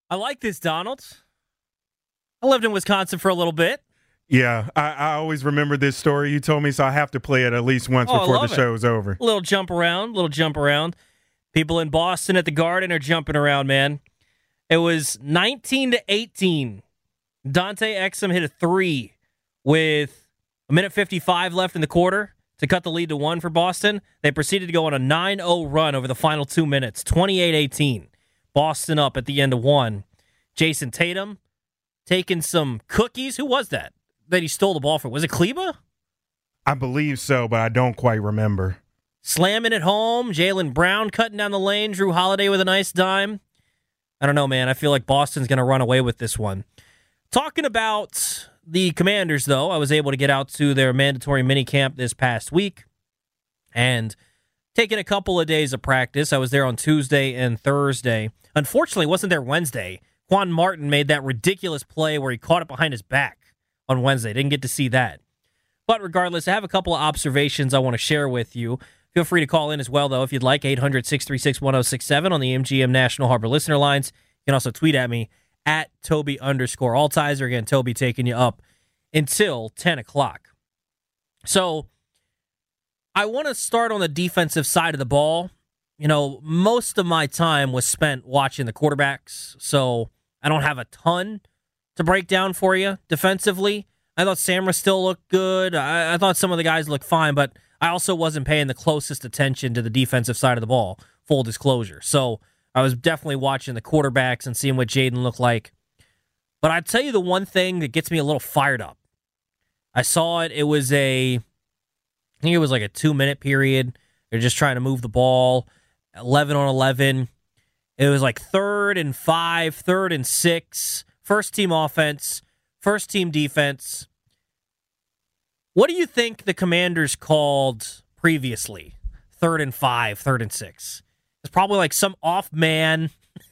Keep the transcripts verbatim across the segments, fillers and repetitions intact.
I like this, Donald. I lived in Wisconsin for a little bit. Yeah, I, I always remember this story you told me, so I have to play it at least once Oh, before the it. show's over. A little jump around, little jump around. People in Boston at the Garden are jumping around, man. It was nineteen to eighteen. Dante Exum hit a three with a minute fifty-five left in the quarter to cut the lead to one for Boston. They proceeded to go on a nine oh run over the final two minutes, twenty-eight eighteen. Boston up at the end of one. Jason Tatum taking some cookies. Who was that that he stole the ball from? Was it Kleba? I believe so, but I don't quite remember. Slamming it home. Jaylen Brown cutting down the lane. Drew Holiday with a nice dime. I don't know, man. I feel like Boston's going to run away with this one. Talking about the Commanders, though, I was able to get out to their mandatory minicamp this past week and taking a couple of days of practice. I was there on Tuesday and Thursday. Unfortunately, wasn't there Wednesday. Quan Martin made that ridiculous play where he caught it behind his back on Wednesday. Didn't get to see that. But regardless, I have a couple of observations I want to share with you. Feel free to call in as well, though, if you'd like, eight hundred, six three six, one oh six seven on the M G M National Harbor listener lines. You can also tweet at me at Toby underscore Altizer. Again, Toby taking you up until ten o'clock. So I want to start on the defensive side of the ball. You know, most of my time was spent watching the quarterbacks, so I don't have a ton to break down for you defensively. I thought Samra still looked good. I, I thought some of the guys looked fine, but I also wasn't paying the closest attention to the defensive side of the ball, full disclosure. So I was definitely watching the quarterbacks and seeing what Jaden looked like. But I'd tell you the one thing that gets me a little fired up. I saw it. It was a, I think it was like a two-minute period. They're just trying to move the ball, eleven on eleven. It was like third and five, third and six, first-team offense, first-team defense. What do you think the Commanders called previously? Third and five, third and six. It's probably like some off man.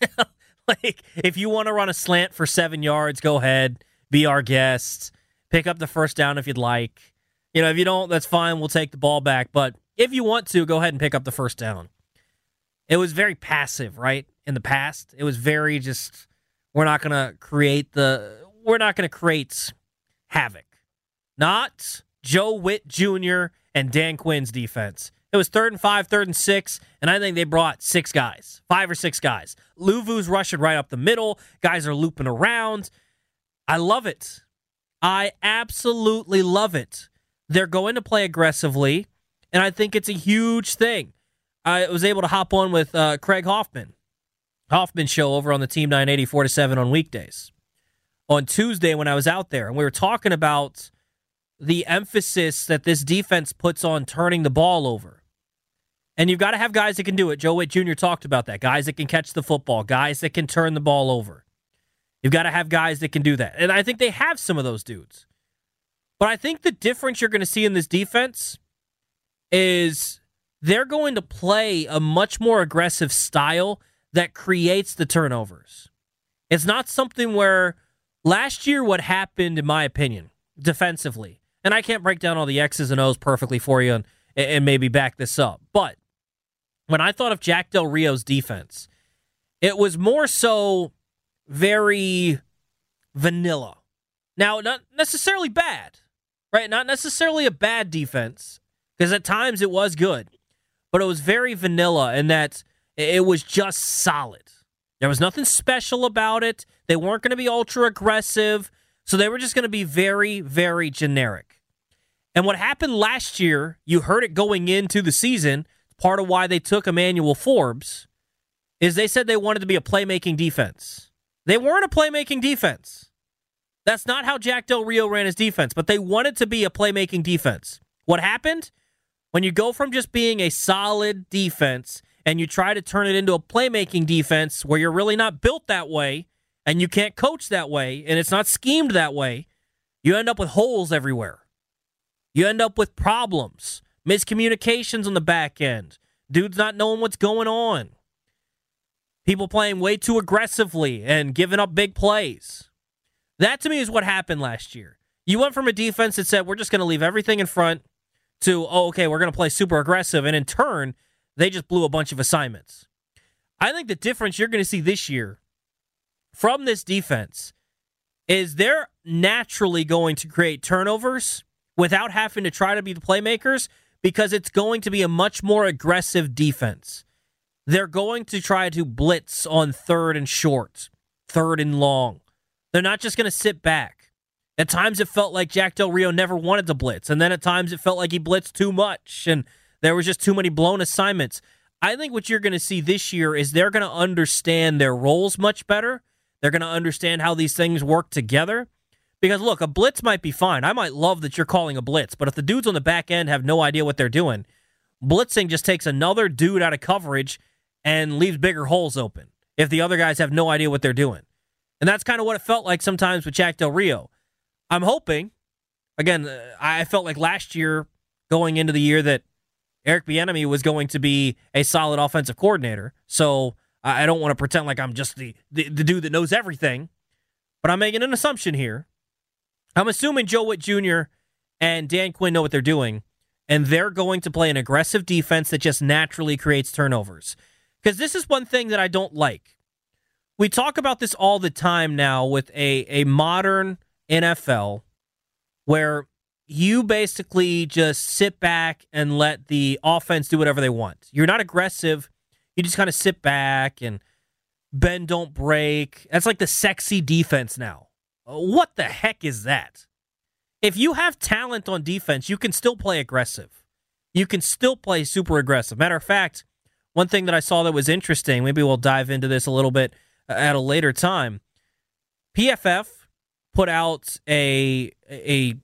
Like, if you want to run a slant for seven yards, go ahead. Be our guest. Pick up the first down if you'd like. You know, if you don't, that's fine. We'll take the ball back. But if you want to, go ahead and pick up the first down. It was very passive, right? In the past, it was very just, we're not going to create the, we're not going to create havoc. Not Joe Witt Junior and Dan Quinn's defense. It was third and five, third and six, and I think they brought six guys, five or six guys. Luvu's rushing right up the middle. Guys are looping around. I love it. I absolutely love it. They're going to play aggressively, and I think it's a huge thing. I was able to hop on with uh, Craig Hoffman. Hoffman show over on the Team nine eighty, four to seven on weekdays. On Tuesday when I was out there, and we were talking about the emphasis that this defense puts on turning the ball over. And you've got to have guys that can do it. Joe Witt Junior talked about that. Guys that can catch the football. Guys that can turn the ball over. You've got to have guys that can do that. And I think they have some of those dudes. But I think the difference you're going to see in this defense is they're going to play a much more aggressive style that creates the turnovers. It's not something where last year what happened, in my opinion, defensively, and I can't break down all the X's and O's perfectly for you and, and maybe back this up, but when I thought of Jack Del Rio's defense, it was more so very vanilla. Now, not necessarily bad, right? Not necessarily a bad defense, because at times it was good, but it was very vanilla in that it was just solid. There was nothing special about it. They weren't going to be ultra aggressive, so they were just going to be very, very generic. And what happened last year, you heard it going into the season, part of why they took Emmanuel Forbes, is they said they wanted to be a playmaking defense. They weren't a playmaking defense. That's not how Jack Del Rio ran his defense, but they wanted to be a playmaking defense. What happened? When you go from just being a solid defense and you try to turn it into a playmaking defense where you're really not built that way and you can't coach that way and it's not schemed that way, you end up with holes everywhere. You end up with problems, miscommunications on the back end, dudes not knowing what's going on, people playing way too aggressively and giving up big plays. That, to me, is what happened last year. You went from a defense that said, we're just going to leave everything in front to, oh, okay, we're going to play super aggressive, and in turn, they just blew a bunch of assignments. I think the difference you're going to see this year from this defense is they're naturally going to create turnovers without having to try to be the playmakers because it's going to be a much more aggressive defense. They're going to try to blitz on third and short, third and long. They're not just going to sit back. At times it felt like Jack Del Rio never wanted to blitz, and then at times it felt like he blitzed too much, and there was just too many blown assignments. I think what you're going to see this year is they're going to understand their roles much better. They're going to understand how these things work together. Because, look, a blitz might be fine. I might love that you're calling a blitz, but if the dudes on the back end have no idea what they're doing, blitzing just takes another dude out of coverage and leaves bigger holes open if the other guys have no idea what they're doing. And that's kind of what it felt like sometimes with Jack Del Rio. I'm hoping, again, I felt like last year going into the year that Eric Bieniemy was going to be a solid offensive coordinator. So I don't want to pretend like I'm just the, the, the dude that knows everything, but I'm making an assumption here. I'm assuming Joe Witt Junior and Dan Quinn know what they're doing, and they're going to play an aggressive defense that just naturally creates turnovers. Because this is one thing that I don't like. We talk about this all the time now with a, a modern N F L where you basically just sit back and let the offense do whatever they want. You're not aggressive. You just kind of sit back and bend, don't break. That's like the sexy defense now. What the heck is that? If you have talent on defense, you can still play aggressive. You can still play super aggressive. Matter of fact, one thing that I saw that was interesting, maybe we'll dive into this a little bit at a later time. P F F put out a a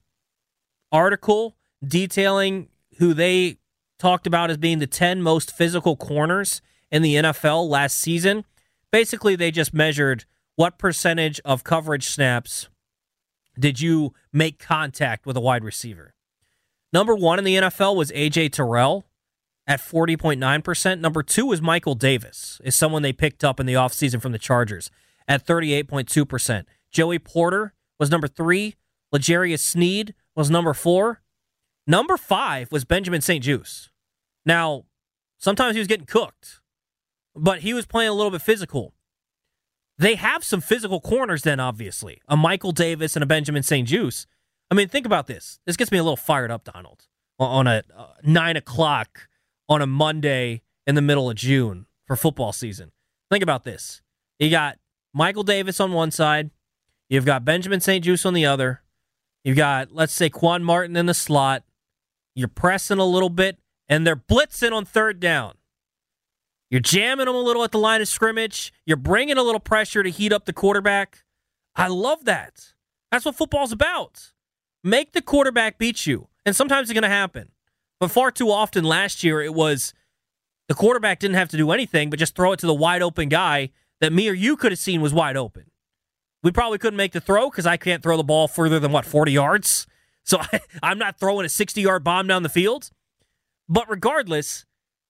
article detailing who they talked about as being the ten most physical corners in the N F L last season. Basically, they just measured what percentage of coverage snaps did you make contact with a wide receiver. Number one in the N F L was A J Terrell at forty point nine percent. Number two was Michael Davis, is someone they picked up in the offseason from the Chargers at thirty-eight point two percent. Joey Porter was number three. L'Jarius Sneed was number four. Number five was Benjamin Saint-Juste. Now, sometimes he was getting cooked, but he was playing a little bit physical. They have some physical corners then, obviously. A Michael Davis and a Benjamin Saint-Juste. I mean, think about this. This gets me a little fired up, Donald, on a uh, nine o'clock on a Monday in the middle of June for football season. Think about this. You got Michael Davis on one side. You've got Benjamin Saint-Juste on the other. You've got, let's say, Quan Martin in the slot. You're pressing a little bit, and they're blitzing on third down. You're jamming them a little at the line of scrimmage. You're bringing a little pressure to heat up the quarterback. I love that. That's what football's about. Make the quarterback beat you. And sometimes it's going to happen. But far too often last year, it was the quarterback didn't have to do anything but just throw it to the wide open guy that me or you could have seen was wide open. We probably couldn't make the throw because I can't throw the ball further than, what, forty yards? So I, I'm not throwing a sixty-yard bomb down the field. But regardless,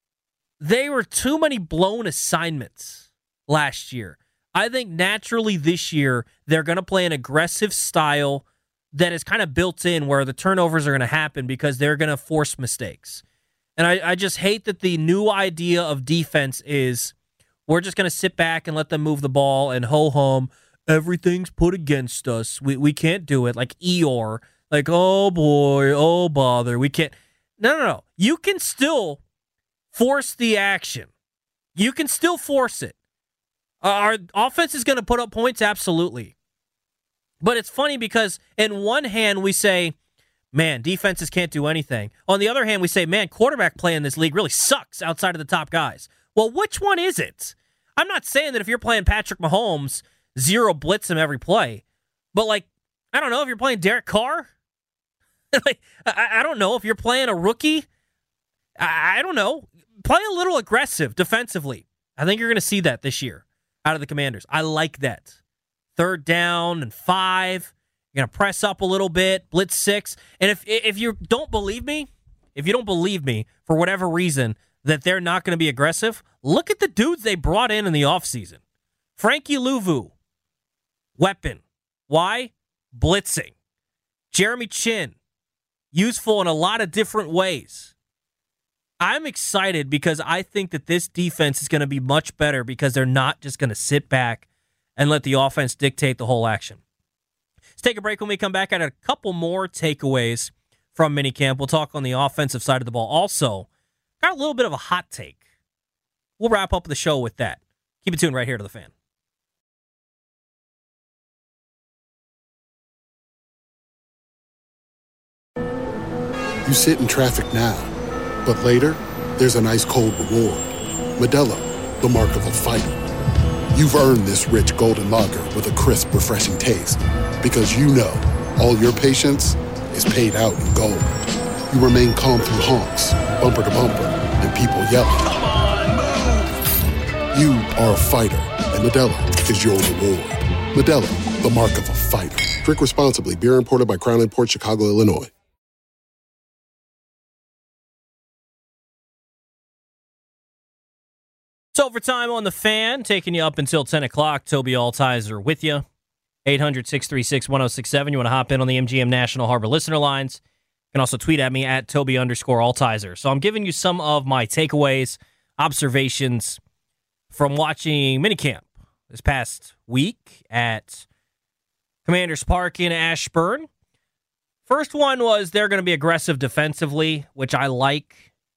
they were too many blown assignments last year. I think naturally this year, they're going to play an aggressive style that is kind of built in where the turnovers are going to happen because they're going to force mistakes. And I, I just hate that the new idea of defense is we're just going to sit back and let them move the ball and ho-hum, everything's put against us. We we can't do it. Like Eeyore. Like, oh boy, oh bother. We can't. No, no, no. You can still force the action. You can still force it. Uh, our offense is going to put up points, absolutely. But it's funny because in one hand we say, man, defenses can't do anything. On the other hand, we say, man, quarterback play in this league really sucks outside of the top guys. Well, which one is it? I'm not saying that if you're playing Patrick Mahomes, zero blitz him every play. But, like, I don't know if you're playing Derek Carr. like, I, I don't know if you're playing a rookie. I, I don't know. Play a little aggressive defensively. I think you're going to see that this year out of the Commanders. I like that. Third down and five. You're going to press up a little bit, blitz six. And if if you don't believe me, if you don't believe me for whatever reason that they're not going to be aggressive, look at the dudes they brought in in the offseason. Frankie Louvu, weapon. Why? Blitzing. Jeremy Chin, useful in a lot of different ways. I'm excited because I think that this defense is going to be much better because they're not just going to sit back and let the offense dictate the whole action. Let's take a break. When we come back, I had a couple more takeaways from minicamp. We'll talk on the offensive side of the ball. Also, got a little bit of a hot take. We'll wrap up the show with that. Keep it tuned right here to The Fan. You sit in traffic now, but later, there's an ice-cold reward. Modelo, the mark of a fighter. You've earned this rich golden lager with a crisp, refreshing taste. Because you know, all your patience is paid out in gold. You remain calm through honks, bumper to bumper, and people yelling. Come on, move! You are a fighter, and Modelo is your reward. Modelo, the mark of a fighter. Drink responsibly. Beer imported by Crown Imports, Chicago, Illinois. It's overtime on The Fan, taking you up until ten o'clock. Toby Altizer with you. eight hundred, six three six, one oh six seven. You want to hop in on the M G M National Harbor listener lines. You can also tweet at me at Toby underscore Altizer. So I'm giving you some of my takeaways, observations from watching minicamp this past week at Commanders Park in Ashburn. First one was they're going to be aggressive defensively, which I like.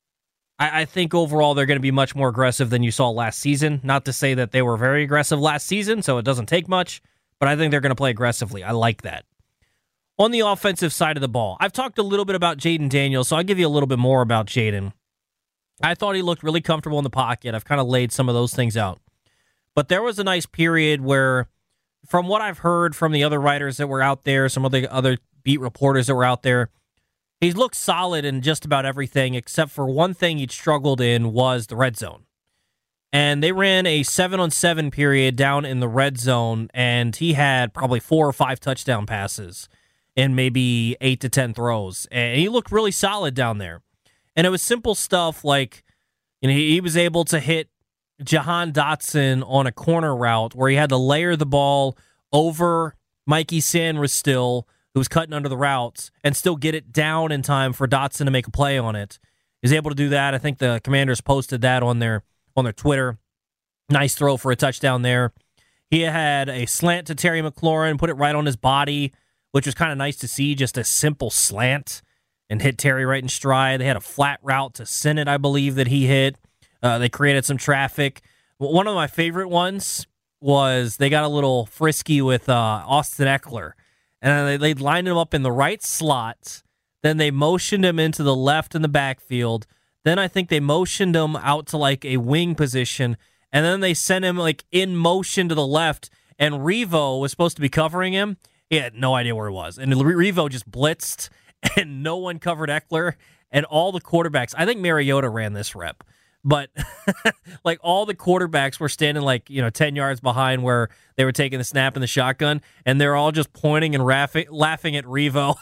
I, I think overall they're going to be much more aggressive than you saw last season. Not to say that they were very aggressive last season, so it doesn't take much, but I think they're going to play aggressively. I like that. On the offensive side of the ball, I've talked a little bit about Jayden Daniels, so I'll give you a little bit more about Jayden. I thought he looked really comfortable in the pocket. I've kind of laid some of those things out. But there was a nice period where, from what I've heard from the other writers that were out there, some of the other beat reporters that were out there, he's looked solid in just about everything, except for one thing he'd struggled in was the red zone. And they ran a seven-on-seven period down in the red zone, and he had probably four or five touchdown passes and maybe eight to ten throws. And he looked really solid down there. And it was simple stuff like, you know, he, he was able to hit Jahan Dotson on a corner route where he had to layer the ball over Mikey Sanristill, who was cutting under the routes, and still get it down in time for Dotson to make a play on it. He was able to do that. I think the Commanders posted that on their on their Twitter. Nice throw for a touchdown there. He had a slant to Terry McLaurin, put it right on his body, which was kind of nice to see, just a simple slant, and hit Terry right in stride. They had a flat route to Sennett, I believe, that he hit. Uh, they created some traffic. One of my favorite ones was they got a little frisky with uh, Austin Eckler. And they, they lined him up in the right slot. Then they motioned him into the left in the backfield. Then I think they motioned him out to like a wing position. And then they sent him like in motion to the left. And Revo was supposed to be covering him. He had no idea where he was. And Revo just blitzed. And no one covered Eckler. And all the quarterbacks, I think Mariota ran this rep. But like all the quarterbacks were standing like, you know, ten yards behind where they were taking the snap and the shotgun, and they're all just pointing and laughing, laughing at Revo.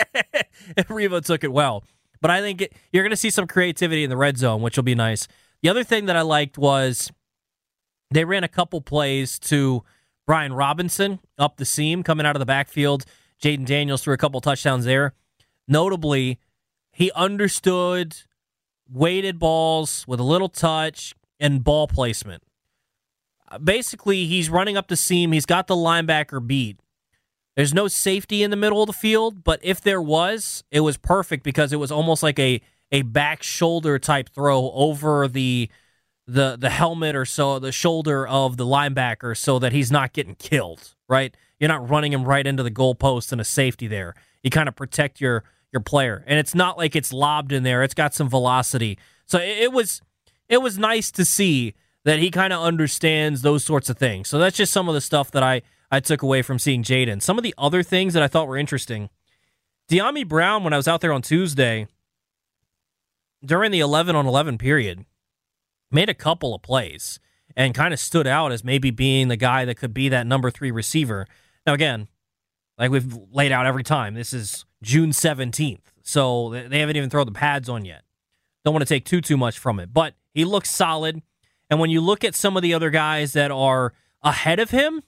And Revo took it well. But I think it, you're going to see some creativity in the red zone, which will be nice. The other thing that I liked was they ran a couple plays to Brian Robinson up the seam coming out of the backfield. Jayden Daniels threw a couple touchdowns there. Notably, he understood weighted balls with a little touch and ball placement. Basically, he's running up the seam. He's got the linebacker beat. There's no safety in the middle of the field, but if there was, it was perfect because it was almost like a, a back shoulder type throw over the the the helmet or so, the shoulder of the linebacker so that he's not getting killed, right? You're not running him right into the goalpost and a safety there. You kind of protect your your player. And it's not like it's lobbed in there. It's got some velocity. So it, it was it was nice to see that he kind of understands those sorts of things. So that's just some of the stuff that I, I took away from seeing Jayden. Some of the other things that I thought were interesting. Dyami Brown, when I was out there on Tuesday, during the eleven on eleven period, made a couple of plays and kind of stood out as maybe being the guy that could be that number three receiver. Now, again, like we've laid out every time, this is June seventeenth, so they haven't even thrown the pads on yet. Don't want to take too, too much from it, but he looks solid. And when you look at some of the other guys that are ahead of him,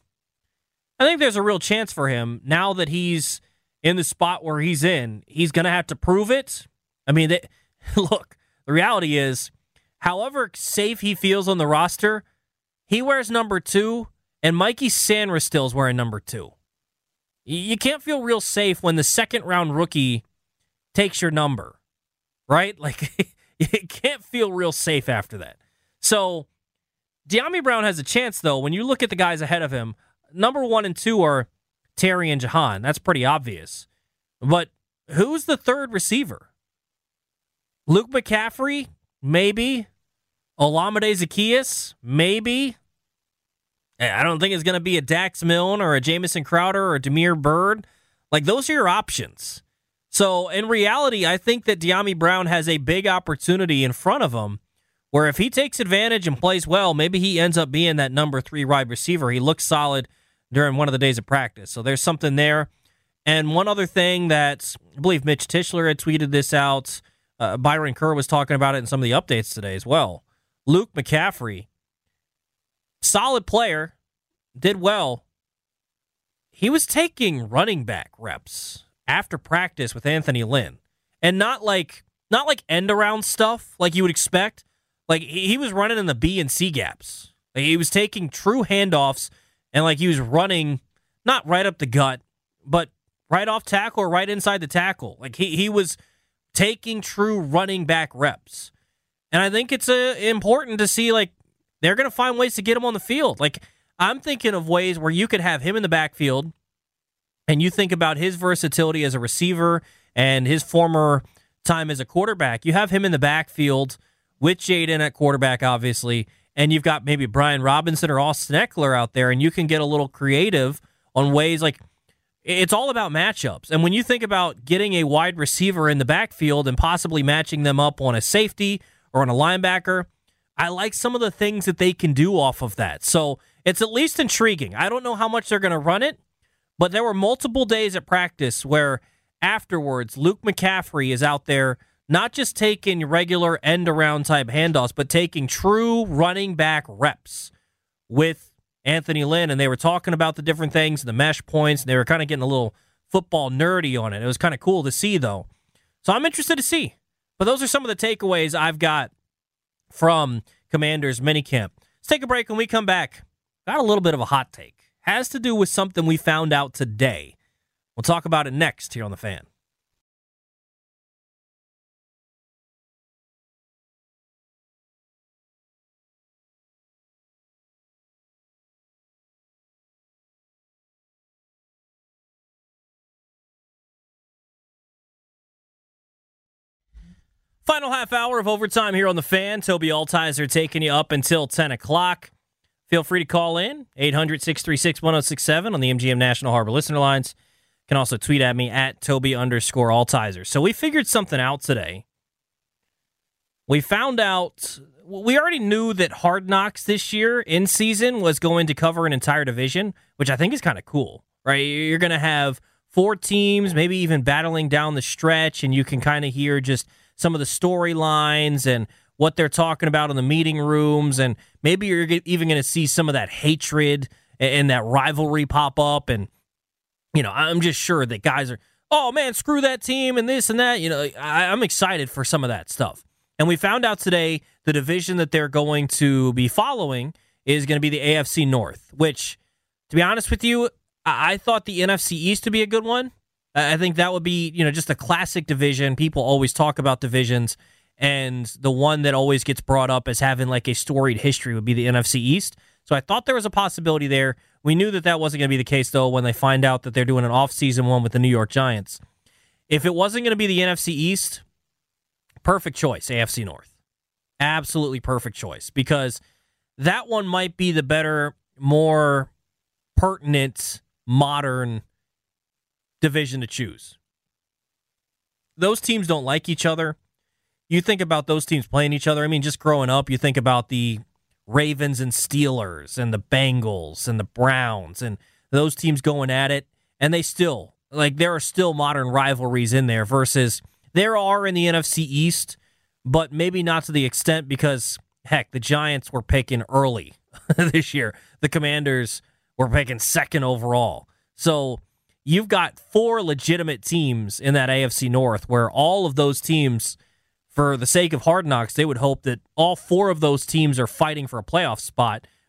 I think there's a real chance for him now that he's in the spot where he's in. He's going to have to prove it. I mean, they, look, the reality is, however safe he feels on the roster, he wears number two, and Mikey Sainristil is wearing number two. You can't feel real safe when the second round rookie takes your number, right? Like, you can't feel real safe after that. So, Dyami Brown has a chance, though. When you look at the guys ahead of him, number one and two are Terry and Jahan. That's pretty obvious. But who's the third receiver? Luke McCaffrey? Maybe. Olamide Zaccheaus? Maybe. I don't think it's going to be a Dax Milne or a Jamison Crowder or a Damiere Byrd. Like, those are your options. So, in reality, I think that Dyami Brown has a big opportunity in front of him where if he takes advantage and plays well, maybe he ends up being that number three wide receiver. He looks solid during one of the days of practice. So, there's something there. And one other thing that I believe Mitch Tischler had tweeted this out. Uh, Byron Kerr was talking about it in some of the updates today as well. Luke McCaffrey, solid player, did well. He was taking running back reps after practice with Anthony Lynn, and not like not like end around stuff like you would expect. Like he, he was running in the B and C gaps. Like he was taking true handoffs, and like he was running not right up the gut, but right off tackle or right inside the tackle. Like he he was taking true running back reps, and I think it's uh, important to see like they're going to find ways to get him on the field. Like I'm thinking of ways where you could have him in the backfield, and you think about his versatility as a receiver and his former time as a quarterback. You have him in the backfield with Jaden at quarterback, obviously, and you've got maybe Brian Robinson or Austin Eckler out there, and you can get a little creative on ways like it's all about matchups. And when you think about getting a wide receiver in the backfield and possibly matching them up on a safety or on a linebacker, I like some of the things that they can do off of that. So it's at least intriguing. I don't know how much they're going to run it, but there were multiple days at practice where afterwards Luke McCaffrey is out there not just taking regular end-around type handoffs, but taking true running back reps with Anthony Lynn, and they were talking about the different things, the mesh points, and they were kind of getting a little football nerdy on it. It was kind of cool to see, though. So I'm interested to see. But those are some of the takeaways I've got from Commanders minicamp. Let's take a break. When we come back, got a little bit of a hot take. Has to do with something we found out today. We'll talk about it next here on The Fan. Final half hour of overtime here on The Fan. Toby Altizer taking you up until ten o'clock. Feel free to call in, eight hundred, six three six, one oh six seven on the M G M National Harbor listener lines. You can also tweet at me at Toby underscore Altizer. So we figured something out today. We found out, we already knew that Hard Knocks this year in season was going to cover an entire division, which I think is kind of cool, right? You're going to have four teams, maybe even battling down the stretch, and you can kind of hear just some of the storylines and what they're talking about in the meeting rooms, and maybe you're even going to see some of that hatred and that rivalry pop up. And, you know, I'm just sure that guys are, oh, man, screw that team and this and that. You know, I, I'm excited for some of that stuff. And we found out today the division that they're going to be following is going to be the A F C North, which, to be honest with you, I, I thought the N F C East to be a good one. I think that would be, you know, just a classic division. People always talk about divisions, and the one that always gets brought up as having like a storied history would be the N F C East. So I thought there was a possibility there. We knew that that wasn't going to be the case, though, when they find out that they're doing an off-season one with the New York Giants. If it wasn't going to be the N F C East, perfect choice, A F C North. Absolutely perfect choice, because that one might be the better, more pertinent, modern division to choose. Those teams don't like each other. You think about those teams playing each other. I mean, just growing up, you think about the Ravens and Steelers and the Bengals and the Browns and those teams going at it, and they still, like, there are still modern rivalries in there versus there are in the N F C East, but maybe not to the extent because, heck, the Giants were picking early this year. The Commanders were picking second overall. So you've got four legitimate teams in that A F C North where all of those teams, for the sake of Hard Knocks, they would hope that all four of those teams are fighting for a playoff spot,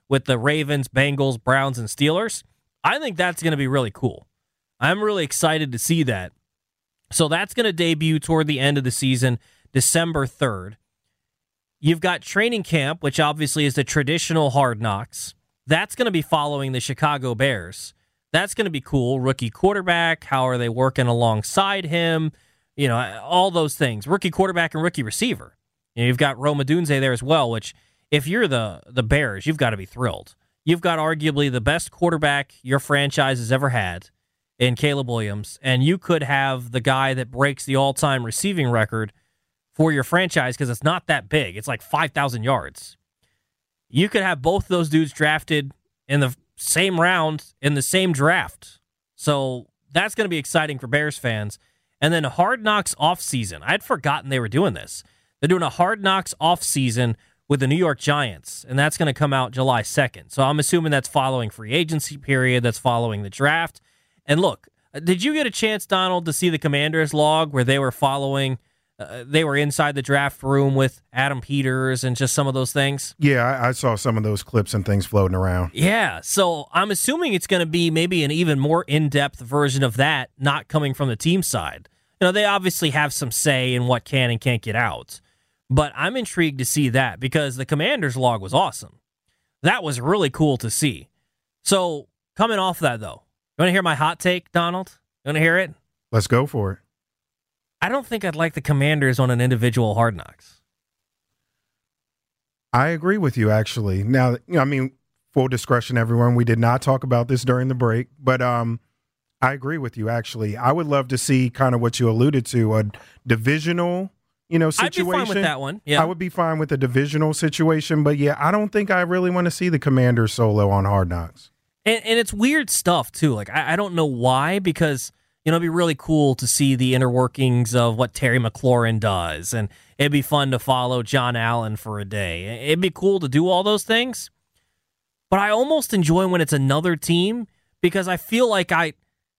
with the Ravens, Bengals, Browns, and Steelers. I think that's going to be really cool. I'm really excited to see that. So that's going to debut toward the end of the season, December third. You've got training camp, which obviously is the traditional Hard Knocks. That's going to be following the Chicago Bears. That's going to be cool. Rookie quarterback, how are they working alongside him? You know, all those things. Rookie quarterback and rookie receiver. You know, you've got Rome Odunze there as well, which if you're the, the Bears, you've got to be thrilled. You've got arguably the best quarterback your franchise has ever had in Caleb Williams, and you could have the guy that breaks the all-time receiving record for your franchise because it's not that big. It's like five thousand yards. You could have both those dudes drafted in the same round in the same draft. So that's going to be exciting for Bears fans. And then Hard Knocks offseason. I'd forgotten they were doing this. They're doing a Hard Knocks offseason with the New York Giants, and that's going to come out July second. So I'm assuming that's following free agency period, that's following the draft. And look, did you get a chance, Donald, to see the Commanders log where they were following Uh, they were inside the draft room with Adam Peters and just some of those things? Yeah, I, I saw some of those clips and things floating around. Yeah, so I'm assuming it's going to be maybe an even more in-depth version of that, not coming from the team side. You know, they obviously have some say in what can and can't get out, but I'm intrigued to see that because the Commanders log was awesome. That was really cool to see. So coming off that, though, you want to hear my hot take, Donald? You want to hear it? Let's go for it. I don't think I'd like the Commanders on an individual Hard Knocks. I agree with you, actually. Now, you know, I mean, full discretion, everyone. We did not talk about this during the break, but um, I agree with you, actually. I would love to see kind of what you alluded to, a divisional, you know, situation. I'd be fine with that one. Yeah. I would be fine with a divisional situation, but yeah, I don't think I really want to see the Commanders solo on Hard Knocks. And, and it's weird stuff, too. Like, I, I don't know why, because you know, it'd be really cool to see the inner workings of what Terry McLaurin does, and it'd be fun to follow John Allen for a day. It'd be cool to do all those things, but I almost enjoy when it's another team because I feel like I,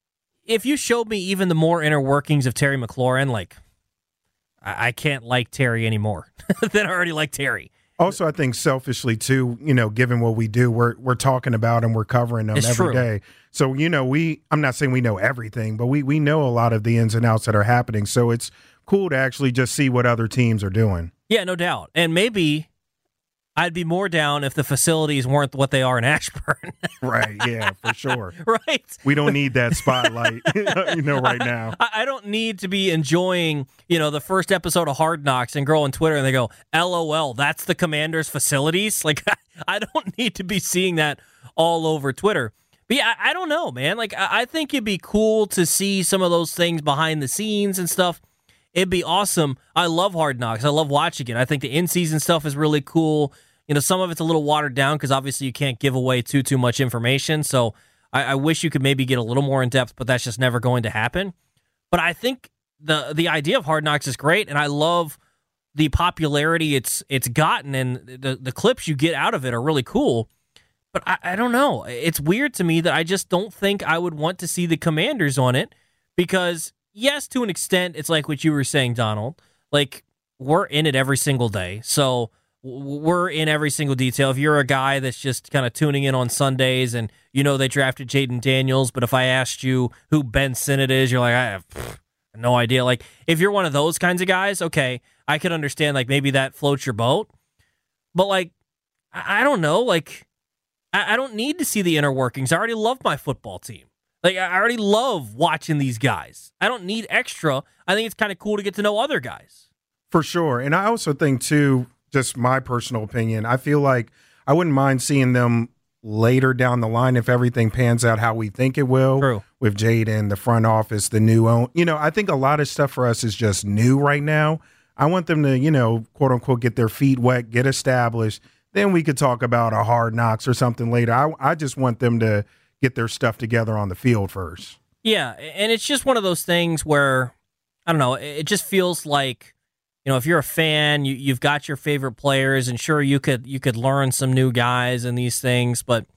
if you showed me even the more inner workings of Terry McLaurin, like, I, I can't like Terry anymore than I already like Terry. Also, I think selfishly, too, you know, given what we do, we're we're talking about and we're covering them it's every true. day. So, you know, we I'm not saying we know everything, but we, we know a lot of the ins and outs that are happening. So it's cool to actually just see what other teams are doing. Yeah, no doubt. And maybe I'd be more down if the facilities weren't what they are in Ashburn. Right, yeah, for sure. Right? We don't need that spotlight, you know, right now. I, I don't need to be enjoying, you know, the first episode of Hard Knocks and go on Twitter and they go, L O L, that's the Commanders' facilities? Like, I don't need to be seeing that all over Twitter. But yeah, I, I don't know, man. Like, I, I think it'd be cool to see some of those things behind the scenes and stuff. It'd be awesome. I love Hard Knocks. I love watching it. I think the in-season stuff is really cool. You know, some of it's a little watered down because obviously you can't give away too, too much information. So I, I wish you could maybe get a little more in depth, but that's just never going to happen. But I think the the idea of Hard Knocks is great, and I love the popularity it's it's gotten, and the, the clips you get out of it are really cool. But I, I don't know. It's weird to me that I just don't think I would want to see the Commanders on it because, yes, to an extent, it's like what you were saying, Donald. Like, we're in it every single day. So we're in every single detail. If you're a guy that's just kind of tuning in on Sundays and you know they drafted Jaden Daniels, but if I asked you who Ben Sinnott is, you're like, I have pff, no idea. Like, if you're one of those kinds of guys, okay, I could understand, like, maybe that floats your boat. But, like, I, I don't know. Like, I, I don't need to see the inner workings. I already love my football team. Like, I already love watching these guys. I don't need extra. I think it's kind of cool to get to know other guys. For sure. And I also think, too, just my personal opinion, I feel like I wouldn't mind seeing them later down the line if everything pans out how we think it will. True. With Jaden, the front office, the new own. You know, I think a lot of stuff for us is just new right now. I want them to, you know, quote unquote, get their feet wet, get established. Then we could talk about a Hard Knocks or something later. I, I just want them to get their stuff together on the field first. Yeah, and it's just one of those things where, I don't know, it just feels like, you know, if you're a fan, you, you've got your favorite players, and sure, you could you could learn some new guys and these things. But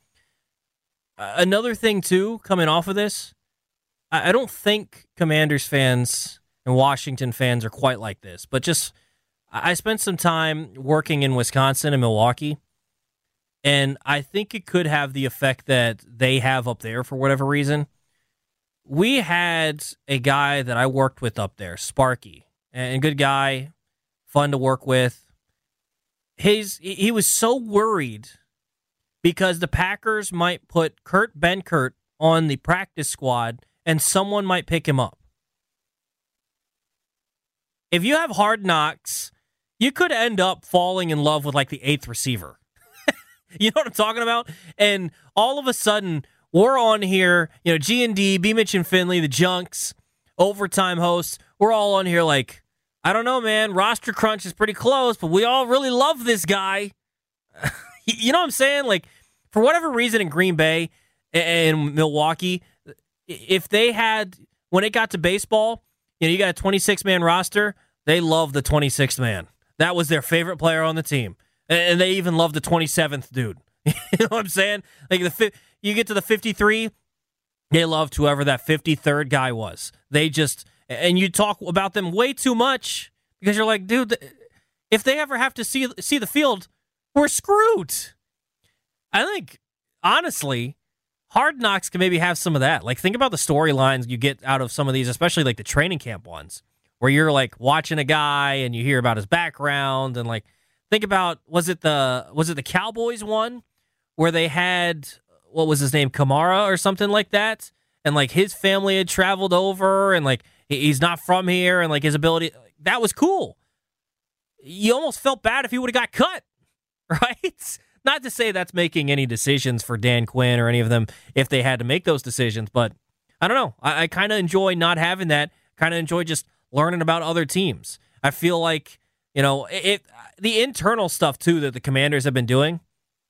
another thing, too, coming off of this, I, I don't think Commanders fans and Washington fans are quite like this. But just, I spent some time working in Wisconsin and Milwaukee, And I think it could have the effect that they have up there for whatever reason. We had a guy that I worked with up there, Sparky, and good guy, fun to work with. His he was so worried because the Packers might put Kurt Benkert on the practice squad and someone might pick him up. If you have Hard Knocks, you could end up falling in love with like the eighth receiver. You know what I'm talking about? And all of a sudden, we're on here, you know, G and D, B. Mitch and Finley, the Junks, overtime hosts. We're all on here like, I don't know, man. Roster crunch is pretty close, but we all really love this guy. You know what I'm saying? Like, for whatever reason in Green Bay and Milwaukee, if they had, when it got to baseball, you know, you got a twenty-six man roster, they love the twenty-sixth man. That was their favorite player on the team. And they even love the twenty-seventh dude. You know what I'm saying? Like the you get to the fifty-three, they loved whoever that fifty-third guy was. They just, and you talk about them way too much because you're like, dude, if they ever have to see see the field, we're screwed. I think, honestly, Hard Knocks can maybe have some of that. Like, think about the storylines you get out of some of these, especially like the training camp ones, where you're like watching a guy and you hear about his background and like, think about, was it the was it the Cowboys one where they had, what was his name, Kamara or something like that? And like his family had traveled over and like he's not from here and like his ability, that was cool. You almost felt bad if he would have got cut, right? Not to say that's making any decisions for Dan Quinn or any of them if they had to make those decisions, but I don't know. I, I kind of enjoy not having that, kind of enjoy just learning about other teams. I feel like, you know, it, the internal stuff, too, that the Commanders have been doing,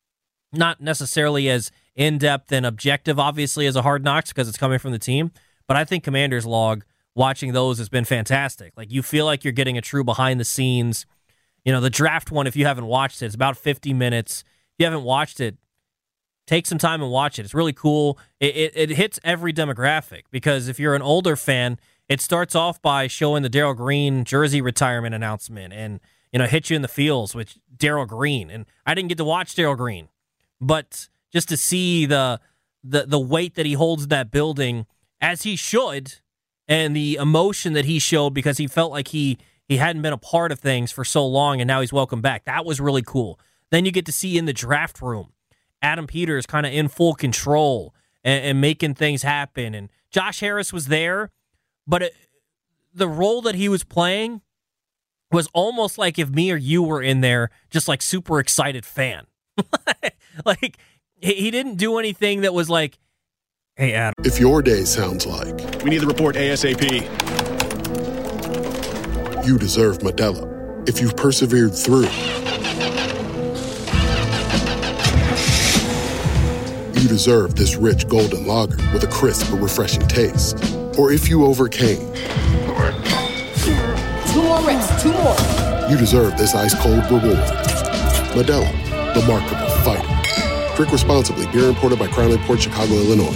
not necessarily as in-depth and objective, obviously, as a Hard Knocks because it's coming from the team, but I think Commanders Log, watching those has been fantastic. Like, you feel like you're getting a true behind-the-scenes, you know, the draft one, if you haven't watched it, it's about fifty minutes. If you haven't watched it, take some time and watch it. It's really cool. It, it, it hits every demographic because if you're an older fan, it starts off by showing the Darryl Green jersey retirement announcement and, you know, hit you in the feels with Darryl Green. And I didn't get to watch Darryl Green, but just to see the, the the weight that he holds in that building, as he should, and the emotion that he showed because he felt like he, he hadn't been a part of things for so long and now he's welcome back. That was really cool. Then you get to see in the draft room, Adam Peters kind of in full control and, and making things happen. And Josh Harris was there, but it, the role that he was playing was almost like if me or you were in there, just like super excited fan. Like, he didn't do anything that was like, hey, Adam. If your day sounds like... We need the report ASAP. You deserve Modelo. If you've persevered through... You deserve this rich golden lager with a crisp but refreshing taste. Or if you overcame. Two more reps, two more. You deserve this ice-cold reward. Modelo, the Remarkable Fighter. Drink responsibly. Beer imported by Crown Imports, Chicago, Illinois.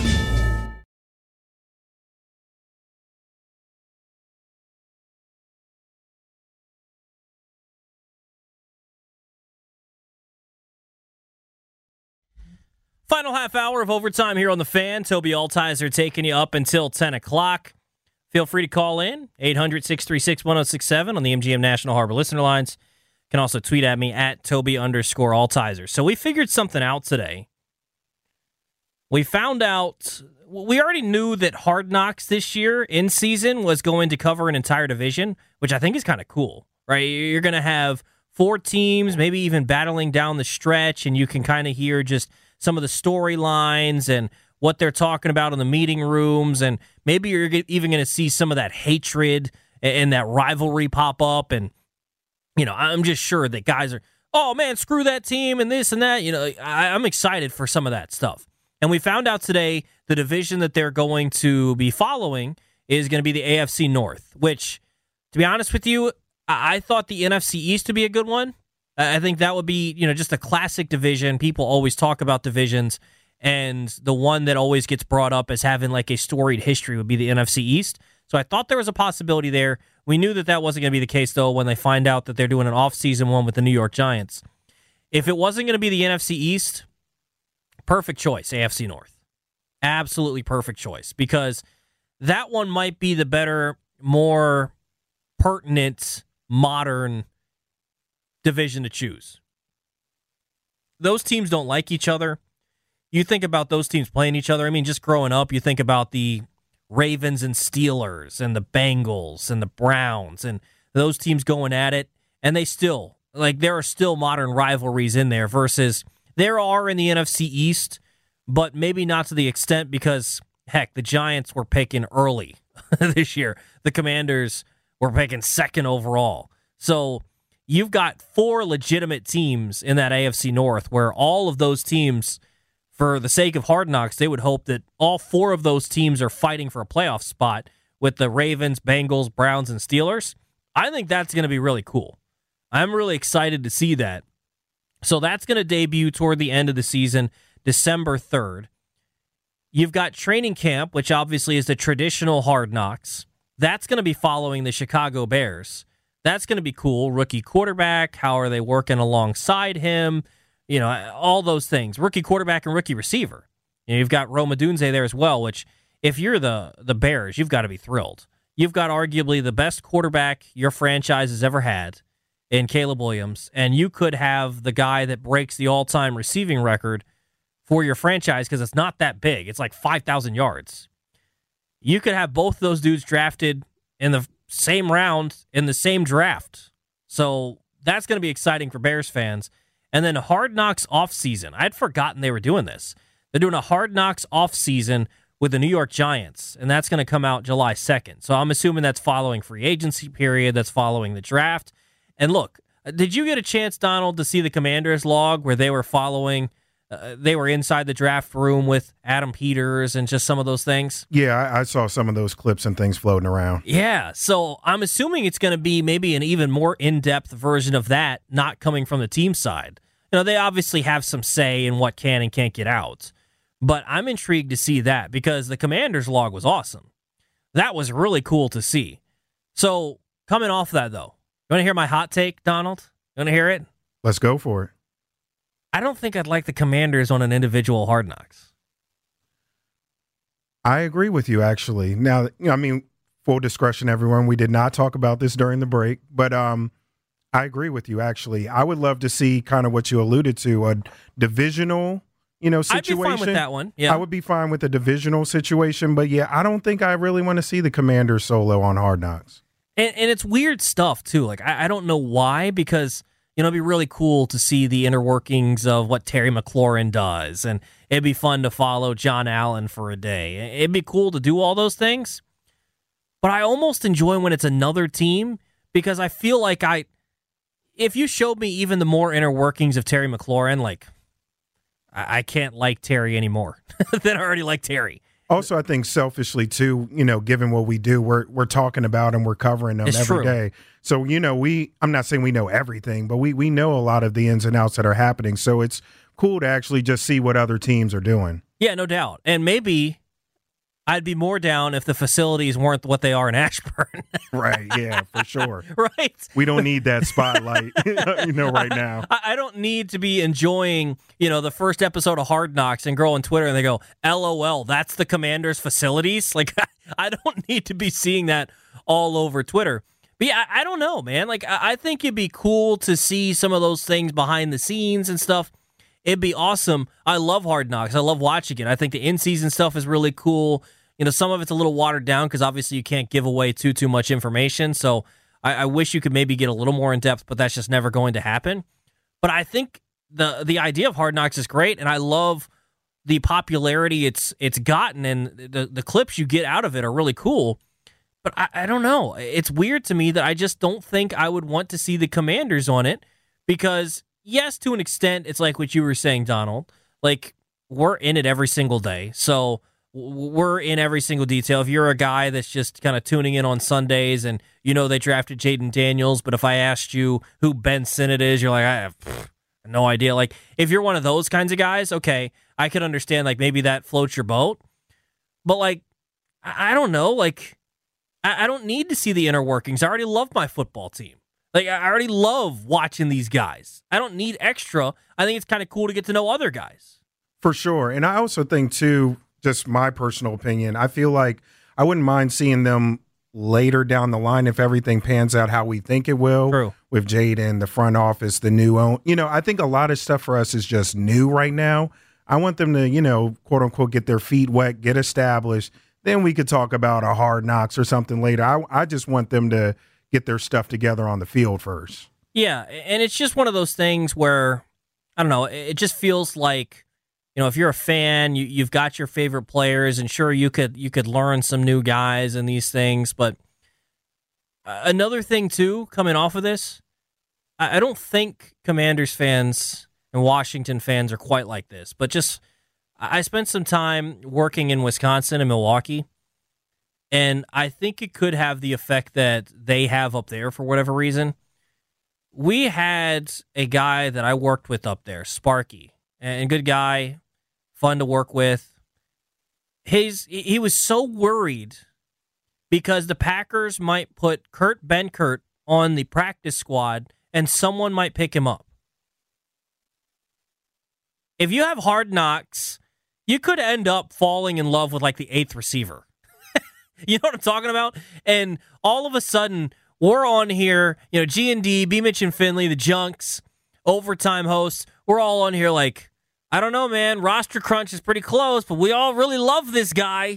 Final half hour of overtime here on The Fan. Toby Altizer taking you up until ten o'clock. Feel free to call in, eight hundred, six three six, one oh six seven on the M G M National Harbor listener lines. You can also tweet at me at Toby underscore Altizer. So we figured something out today. We found out, we already knew that Hard Knocks this year in season was going to cover an entire division, which I think is kind of cool, right? You're going to have four teams, maybe even battling down the stretch, and you can kind of hear just some of the storylines and what they're talking about in the meeting rooms, and maybe you're even going to see some of that hatred and that rivalry pop up. And, you know, I'm just sure that guys are, oh, man, screw that team and this and that. You know, I, I'm excited for some of that stuff. And we found out today the division that they're going to be following is going to be the A F C North, which, to be honest with you, I, I thought the N F C East to be a good one. I think that would be, you know, just a classic division. People always talk about divisions, and the one that always gets brought up as having like a storied history would be the N F C East. So I thought there was a possibility there. We knew that that wasn't going to be the case, though, when they find out that they're doing an off-season one with the New York Giants. If it wasn't going to be the N F C East, perfect choice, A F C North. Absolutely perfect choice, because that one might be the better, more pertinent, modern division to choose. Those teams don't like each other. You think about those teams playing each other. I mean, just growing up, you think about the Ravens and Steelers and the Bengals and the Browns and those teams going at it, and they still, like, there are still modern rivalries in there versus there are in the N F C East, but maybe not to the extent because, heck, the Giants were picking early this year. The Commanders were picking second overall. So you've got four legitimate teams in that A F C North where all of those teams, for the sake of Hard Knocks, they would hope that all four of those teams are fighting for a playoff spot with the Ravens, Bengals, Browns, and Steelers. I think that's going to be really cool. I'm really excited to see that. So that's going to debut toward the end of the season, December third. You've got training camp, which obviously is the traditional Hard Knocks. That's going to be following the Chicago Bears. That's going to be cool. Rookie quarterback, how are they working alongside him? You know, all those things. Rookie quarterback and rookie receiver. You know, you've got Rome Odunze there as well, which if you're the, the Bears, you've got to be thrilled. You've got arguably the best quarterback your franchise has ever had in Caleb Williams, and you could have the guy that breaks the all-time receiving record for your franchise because it's not that big. It's like five thousand yards. You could have both those dudes drafted in the same round in the same draft. So that's going to be exciting for Bears fans. And then Hard Knocks offseason. I'd forgotten they were doing this. They're doing a Hard Knocks offseason with the New York Giants, and that's going to come out July second. So I'm assuming that's following free agency period, that's following the draft. And look, did you get a chance, Donald, to see the Commanders log where they were following, uh, they were inside the draft room with Adam Peters and just some of those things? Yeah, I, I saw some of those clips and things floating around. Yeah, so I'm assuming it's going to be maybe an even more in-depth version of that, not coming from the team side. You know, they obviously have some say in what can and can't get out. But I'm intrigued to see that because the Commanders log was awesome. That was really cool to see. So, coming off that, though, you want to hear my hot take, Donald? You want to hear it? Let's go for it. I don't think I'd like the Commanders on an individual Hard Knocks. I agree with you, actually. Now, you know, I mean, full discretion, everyone, we did not talk about this during the break, but um, I agree with you, actually. I would love to see kind of what you alluded to, a divisional, you know, situation. I'd be fine with that one. Yeah, I would be fine with a divisional situation, but yeah, I don't think I really want to see the Commanders solo on Hard Knocks. And, and it's weird stuff, too. Like, I, I don't know why, because, you know, it'd be really cool to see the inner workings of what Terry McLaurin does, and it'd be fun to follow John Allen for a day. It'd be cool to do all those things, but I almost enjoy when it's another team, because I feel like I, if you showed me even the more inner workings of Terry McLaurin, like, I, I can't like Terry anymore than I already like Terry. Also, I think selfishly, too, you know, given what we do, we're we're talking about and we're covering them it's every true. day. So, you know, we I'm not saying we know everything, but we, we know a lot of the ins and outs that are happening. So it's cool to actually just see what other teams are doing. Yeah, no doubt. And maybe I'd be more down if the facilities weren't what they are in Ashburn. Right, yeah, for sure. Right? We don't need that spotlight, you know, right now. I, I don't need to be enjoying, you know, the first episode of Hard Knocks and go on Twitter and they go, L O L, that's the Commanders' facilities? Like, I don't need to be seeing that all over Twitter. But yeah, I, I don't know, man. Like, I, I think it'd be cool to see some of those things behind the scenes and stuff. It'd be awesome. I love Hard Knocks. I love watching it. I think the in-season stuff is really cool. You know, some of it's a little watered down because obviously you can't give away too, too much information. So I, I wish you could maybe get a little more in-depth, but that's just never going to happen. But I think the the idea of Hard Knocks is great, and I love the popularity it's it's gotten, and the, the clips you get out of it are really cool. But I, I don't know. It's weird to me that I just don't think I would want to see the Commanders on it because, yes, to an extent, it's like what you were saying, Donald. Like, we're in it every single day. So we're in every single detail. If you're a guy that's just kind of tuning in on Sundays and you know they drafted Jaden Daniels, but if I asked you who Ben Sinnott is, you're like, I have pff, no idea. Like, if you're one of those kinds of guys, okay, I could understand, like, maybe that floats your boat. But, like, I, I don't know. Like, I, I don't need to see the inner workings. I already love my football team. Like, I already love watching these guys. I don't need extra. I think it's kind of cool to get to know other guys. For sure. And I also think, too, just my personal opinion, I feel like I wouldn't mind seeing them later down the line if everything pans out how we think it will. True. With Jaden, the front office, the new own. You know, I think a lot of stuff for us is just new right now. I want them to, you know, quote unquote, get their feet wet, get established. Then we could talk about a Hard Knocks or something later. I, I just want them to get their stuff together on the field first. Yeah, and it's just one of those things where, I don't know, it just feels like, you know, if you're a fan, you, you've got your favorite players, and sure, you could you could learn some new guys and these things, but another thing, too, coming off of this, I, I don't think Commanders fans and Washington fans are quite like this, but just, I spent some time working in Wisconsin and Milwaukee, and I think it could have the effect that they have up there for whatever reason. We had a guy that I worked with up there, Sparky, and good guy, fun to work with. His he was so worried because the Packers might put Kurt Benkert on the practice squad and someone might pick him up. If you have Hard Knocks, you could end up falling in love with like the eighth receiver. You know what I'm talking about? And all of a sudden, we're on here, you know, G and D, B. Mitch and Finley, the Junks, overtime hosts. We're all on here like, I don't know, man. Roster crunch is pretty close, but we all really love this guy.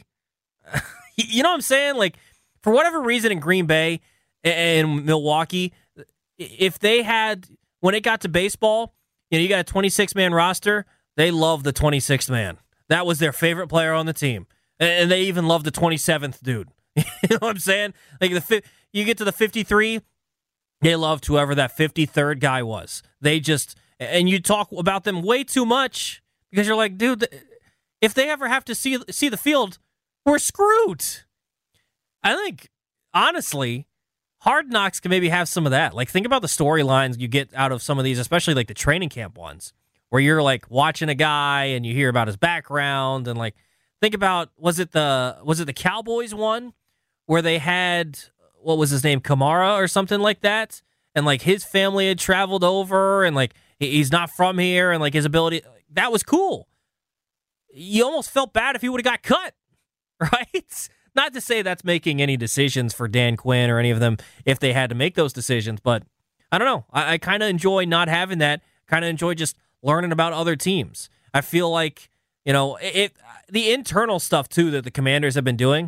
You know what I'm saying? Like, for whatever reason in Green Bay and Milwaukee, if they had, when it got to baseball, you know, you got a twenty-six man roster, they love the twenty-sixth man. That was their favorite player on the team. And they even love the twenty-seventh dude. You know what I'm saying? Like the you get to the fifty-three, they loved whoever that fifty-third guy was. They just, and you talk about them way too much because you're like, dude, if they ever have to see see the field, we're screwed. I think, honestly, Hard Knocks can maybe have some of that. Like, think about the storylines you get out of some of these, especially like the training camp ones, where you're like watching a guy and you hear about his background and like, think about, was it the was it the Cowboys one where they had, what was his name, Kamara or something like that, and like his family had traveled over and like he's not from here and like his ability, that was cool. You almost felt bad if he would have got cut, right? Not to say that's making any decisions for Dan Quinn or any of them if they had to make those decisions, but I don't know. I, I kind of enjoy not having that. Kind of enjoy just learning about other teams. I feel like, you know, it the internal stuff, too, that the Commanders have been doing,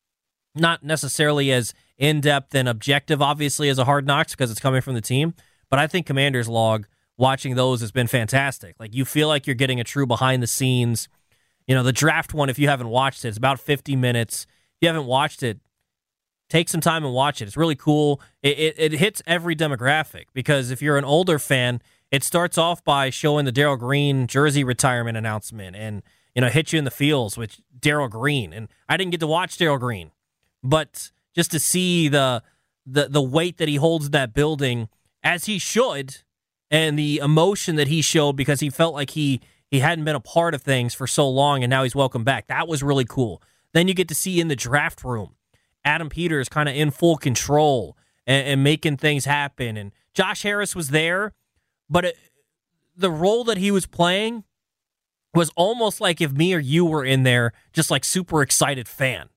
not necessarily as in-depth and objective, obviously, as a Hard Knocks because it's coming from the team, but I think Commanders Log, watching those has been fantastic. Like, you feel like you're getting a true behind-the-scenes, you know, the draft one, if you haven't watched it, it's about fifty minutes. If you haven't watched it, take some time and watch it. It's really cool. It, it, it hits every demographic because if you're an older fan, it starts off by showing the Darryl Green jersey retirement announcement and, you know, hit you in the feels with Darryl Green. And I didn't get to watch Darryl Green, but just to see the, the the weight that he holds in that building, as he should, and the emotion that he showed because he felt like he, he hadn't been a part of things for so long, and now he's welcome back. That was really cool. Then you get to see in the draft room, Adam Peters kind of in full control and, and making things happen. And Josh Harris was there, but it, the role that he was playing was almost like if me or you were in there, just like super excited fan.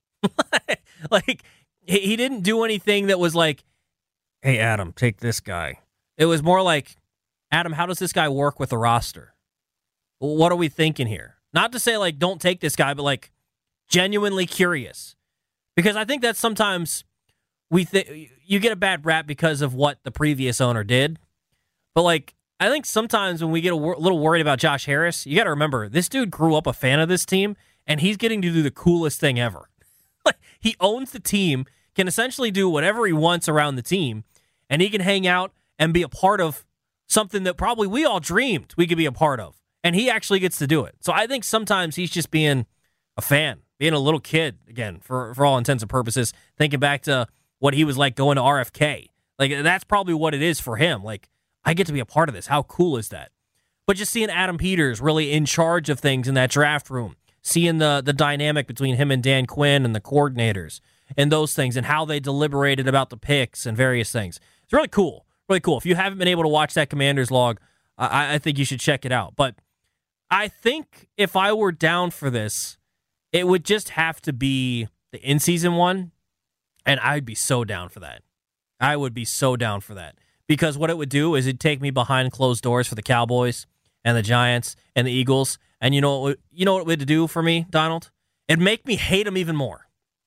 Like, he didn't do anything that was like, hey, Adam, take this guy. It was more like, Adam, how does this guy work with the roster? What are we thinking here? Not to say, like, don't take this guy, but, like, genuinely curious. Because I think that sometimes we th- you get a bad rap because of what the previous owner did. But, like, I think sometimes when we get a wor- little worried about Josh Harris, you got to remember, this dude grew up a fan of this team, and he's getting to do the coolest thing ever. Like, he owns the team, can essentially do whatever he wants around the team, and he can hang out and be a part of something that probably we all dreamed we could be a part of. And he actually gets to do it. So I think sometimes he's just being a fan, being a little kid, again, for, for all intents and purposes, thinking back to what he was like going to R F K. Like, that's probably what it is for him. Like, I get to be a part of this. How cool is that? But just seeing Adam Peters really in charge of things in that draft room, seeing the the dynamic between him and Dan Quinn and the coordinators and those things and how they deliberated about the picks and various things. It's really cool. Really cool. If you haven't been able to watch that Commanders log, I, I think you should check it out. But I think if I were down for this, it would just have to be the in-season one, and I'd be so down for that. I would be so down for that. Because what it would do is it'd take me behind closed doors for the Cowboys and the Giants and the Eagles. And you know what, you know what it would do for me, Donald? It'd make me hate them even more.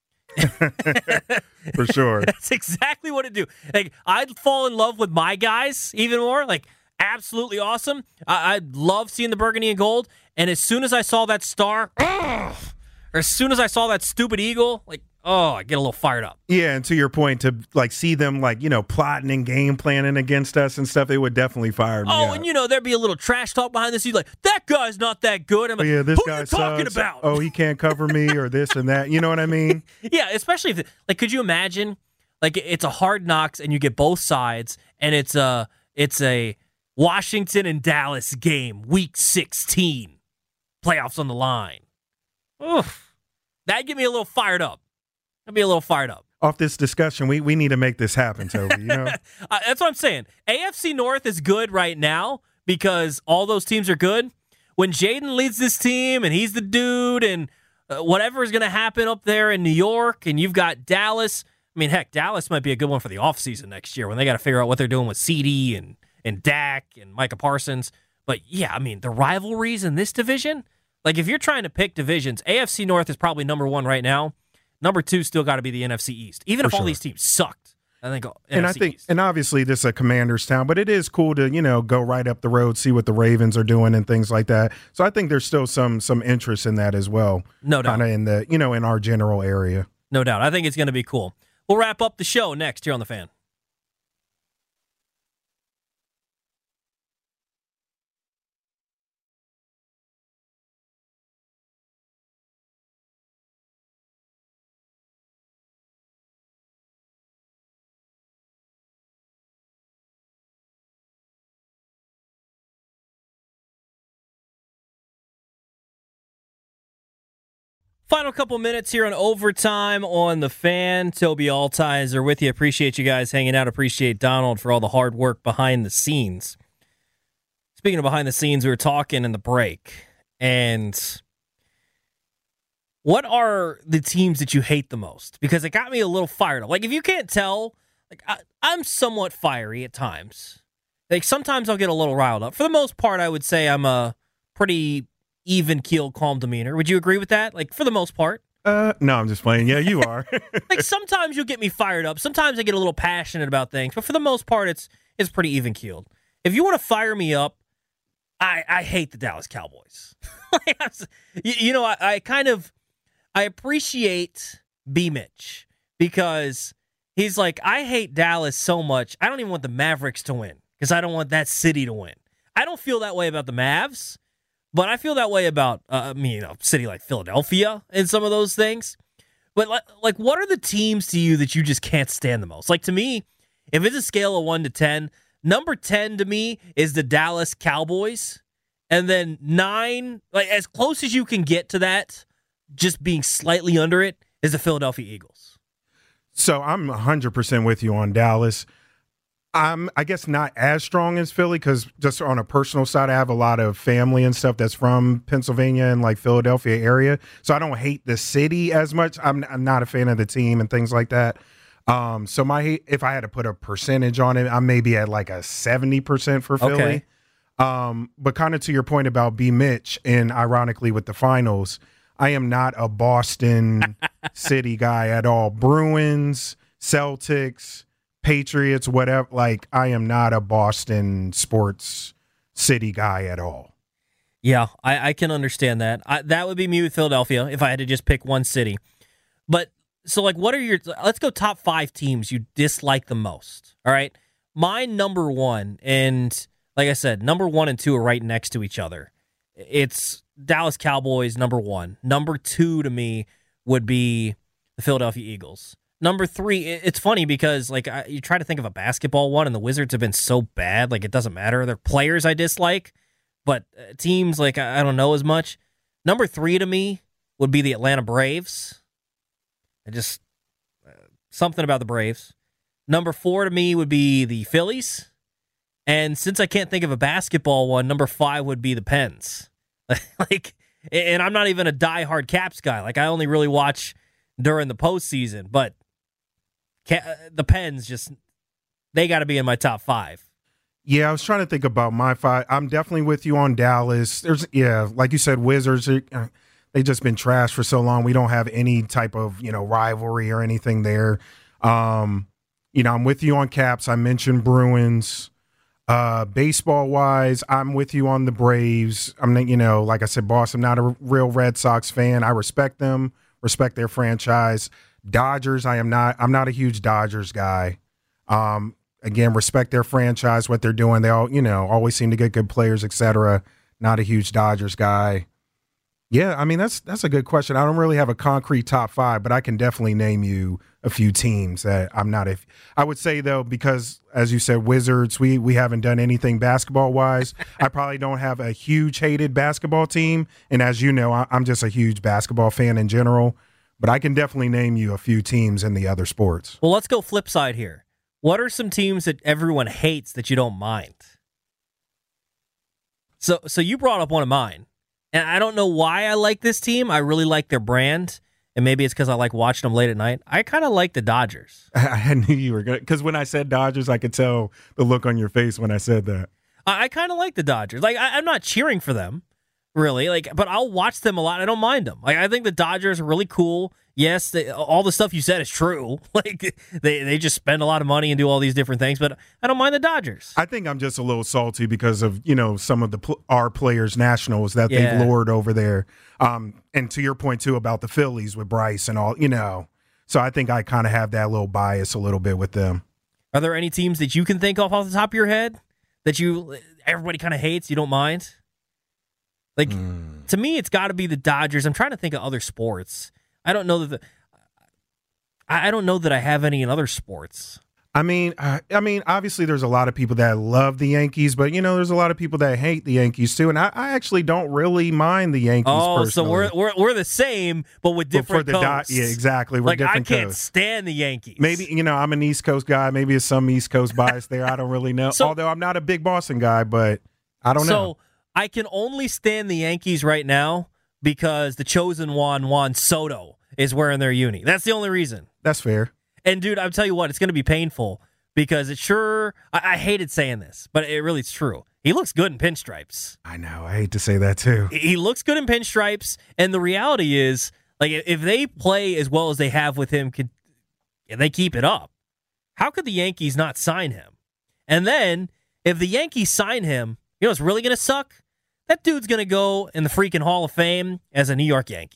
For sure. That's exactly what it'd do. Like, I'd fall in love with my guys even more. Like, absolutely awesome. I, I love seeing the burgundy and gold. And as soon as I saw that star, ugh, or as soon as I saw that stupid eagle, like, oh, I get a little fired up. Yeah, and to your point, to like see them like, you know, plotting and game planning against us and stuff, it would definitely fire me Oh, up. and you know, there'd be a little trash talk behind the scenes, like, that guy's not that good. I'm Oh, like, yeah, this who guy are you talking sucks. about? Oh, he can't cover me or this and that. You know what I mean? Yeah, especially if, like, could you imagine, like, it's a Hard Knocks and you get both sides, and it's a, it's a Washington and Dallas game, week sixteen, playoffs on the line. Oof. That'd get me a little fired up. I'd be a little fired up. Off this discussion, we, we need to make this happen, Toby, you know? uh, that's what I'm saying. A F C North is good right now because all those teams are good. When Jaden leads this team and he's the dude and uh, whatever is going to happen up there in New York and you've got Dallas. I mean, heck, Dallas might be a good one for the offseason next year when they got to figure out what they're doing with C D and, and Dak and Micah Parsons. But, yeah, I mean, the rivalries in this division, like if you're trying to pick divisions, A F C North is probably number one right now. Number two still got to be the N F C East. Even For if all sure. these teams sucked, I think N F C And I think, East. and obviously this is a Commander's town, but it is cool to, you know, go right up the road, see what the Ravens are doing and things like that. So I think there's still some some interest in that as well. No doubt. Kind of in the, you know, in our general area. No doubt. I think it's going to be cool. We'll wrap up the show next here on The Fan. Final couple minutes here on Overtime on The Fan. Toby Altizer with you. Appreciate you guys hanging out. Appreciate Donald for all the hard work behind the scenes. Speaking of behind the scenes, we were talking in the break. And what are the teams that you hate the most? Because it got me a little fired up. Like, if you can't tell, like I, I'm somewhat fiery at times. Like, sometimes I'll get a little riled up. For the most part, I would say I'm a pretty even keel, calm demeanor. Would you agree with that? Like, for the most part? Uh, no, I'm just playing. Yeah, you are. Like, sometimes you'll get me fired up. Sometimes I get a little passionate about things. But for the most part, it's it's pretty even keeled. If you want to fire me up, I, I hate the Dallas Cowboys. you, you know, I, I kind of, I appreciate B. Mitch because he's like, I hate Dallas so much, I don't even want the Mavericks to win because I don't want that city to win. I don't feel that way about the Mavs. But I feel that way about, uh, I mean, you know, a city like Philadelphia and some of those things. But, like, like, what are the teams to you that you just can't stand the most? Like, to me, if it's a scale of one to ten, number ten to me is the Dallas Cowboys. And then nine, like, as close as you can get to that, just being slightly under it, is the Philadelphia Eagles. So I'm one hundred percent with you on Dallas. I'm, I guess, not as strong as Philly because just on a personal side, I have a lot of family and stuff that's from Pennsylvania and like Philadelphia area. So I don't hate the city as much. I'm, I'm not a fan of the team and things like that. Um, so my, if I had to put a percentage on it, I'm maybe at like a seventy percent for Philly. Okay. Um, but kind of to your point about B. Mitch and ironically with the finals, I am not a Boston city guy at all. Bruins, Celtics, Patriots, whatever. Like, I am not a Boston sports city guy at all. Yeah, I, I can understand that. I, that would be me with Philadelphia if I had to just pick one city. But, so, like, what are your, let's go top five teams you dislike the most, all right? My number one, and like I said, number one and two are right next to each other. It's Dallas Cowboys, number one. Number two to me would be the Philadelphia Eagles. Number three, it's funny because, like, I, you try to think of a basketball one, and the Wizards have been so bad, like, it doesn't matter. They're players I dislike, but uh, teams, like, I, I don't know as much. Number three to me would be the Atlanta Braves. I just, uh, something about the Braves. Number four to me would be the Phillies. And since I can't think of a basketball one, number five would be the Pens. Like, and I'm not even a diehard Caps guy. Like, I only really watch during the postseason. But the Pens just, they got to be in my top five. Yeah, I was trying to think about my five. I'm definitely with you on Dallas. There's, yeah, like you said, Wizards, they've just been trashed for so long. We don't have any type of, you know, rivalry or anything there. Um, you know, I'm with you on Caps. I mentioned Bruins. Uh, baseball-wise, I'm with you on the Braves. I'm not, you know, like I said, boss, I'm not a real Red Sox fan. I respect them, respect their franchise. Dodgers, I am not. I'm not a huge Dodgers guy. Um, Again, respect their franchise, what they're doing. They all, you know, always seem to get good players, et cetera. Not a huge Dodgers guy. Yeah, I mean, that's that's a good question. I don't really have a concrete top five, but I can definitely name you a few teams that I'm not a – I would say, though, because, as you said, Wizards, we, we haven't done anything basketball-wise. I probably don't have a huge hated basketball team. And as you know, I, I'm just a huge basketball fan in general. But I can definitely name you a few teams in the other sports. Well, let's go flip side here. What are some teams that everyone hates that you don't mind? So so you brought up one of mine. And I don't know why I like this team. I really like their brand. And maybe it's because I like watching them late at night. I kind of like the Dodgers. I knew you were going to. Because when I said Dodgers, I could tell the look on your face when I said that. I, I kind of like the Dodgers. Like, I, I'm not cheering for them, really. Like, but I'll watch them a lot. I don't mind them. Like, I think the Dodgers are really cool. Yes, they, all the stuff you said is true. Like they, they just spend a lot of money and do all these different things, but I don't mind the Dodgers. I think I'm just a little salty because of, you know, some of the pl- our players' nationals that Yeah. they've lured over there. Um, and to your point, too, about the Phillies with Bryce and all, you know. So I think I kind of have that little bias a little bit with them. Are there any teams that you can think of off the top of your head that you everybody kind of hates, you don't mind? Like, mm. to me, it's got to be the Dodgers. I'm trying to think of other sports. I don't know that the, I don't know that I have any in other sports. I mean, uh, I mean, obviously, there's a lot of people that love the Yankees, but you know, there's a lot of people that hate the Yankees too. And I, I actually don't really mind the Yankees. Oh, personally. so we're we're we're the same, but with different but for the coasts. Do- yeah, exactly. We're like different I can't coasts. stand the Yankees. Maybe you know, I'm an East Coast guy. Maybe it's some East Coast bias there. I don't really know. So, Although I'm not a big Boston guy, but I don't so know. So I can only stand the Yankees right now because the chosen one, Juan Soto, is wearing their uni. That's the only reason. That's fair. And, dude, I'll tell you what, it's going to be painful because it sure, I, I hated saying this, but it really is true. He looks good in pinstripes. I know. I hate to say that, too. He looks good in pinstripes, and the reality is, like, if they play as well as they have with him, could, and they keep it up, how could the Yankees not sign him? And then, if the Yankees sign him, you know what's really going to suck? That dude's going to go in the freaking Hall of Fame as a New York Yankee.